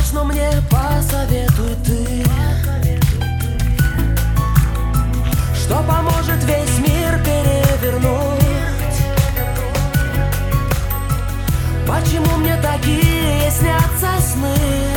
но мне посоветуй ты, что поможет весь мир перевернуть. Почему мне такие снятся сны?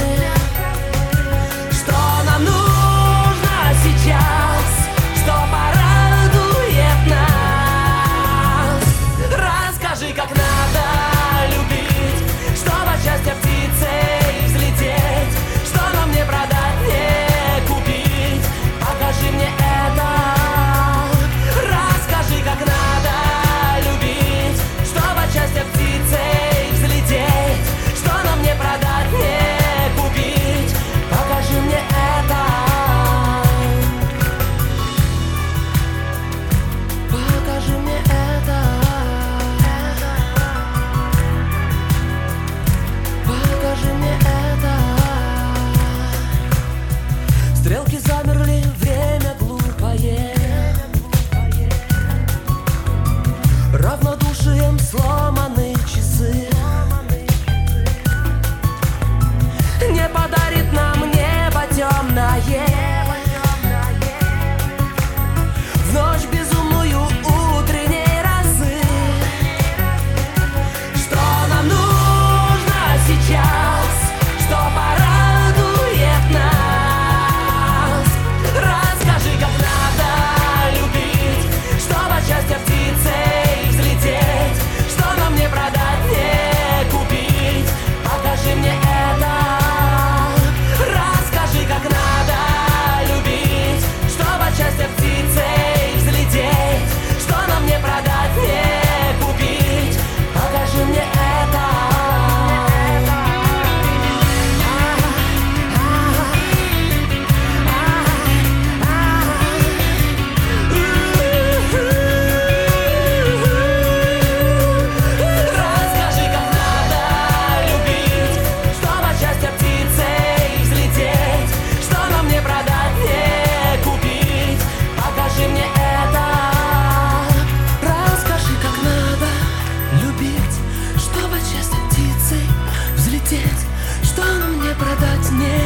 Что нам нужно сейчас, что порадует нас? Расскажи, как надо любить, чтобы от счастья птицей взлететь. Что нам мне продать, не купить? Покажи мне это. Расскажи, как надо любить, чтобы от счастья птицей взлететь. Что нам мне продать, не купить? Покажи мне это. Покажи мне это. Покажи мне это. Стрелки замерли, время глупое, равнодушием сломаны часы. Не подарит нам небо темное в ночь безумную утренней розы. Что нам нужно сейчас, что порадует нас? Расскажи, как надо любить, чтобы от счастья птицей взлететь. Что нам не продать, не купить? Покажи мне это. Расскажи, как надо любить, чтобы от счастья птицей взлететь. Что нам не продать, не купить? Покажи мне это. Расскажи, как надо любить, чтобы от счастья птицей взлететь. Что нам не продать, не купить? Покажи мне это. Расскажи, как надо любить, чтобы от счастья птицей взлететь. Что нам не продать, не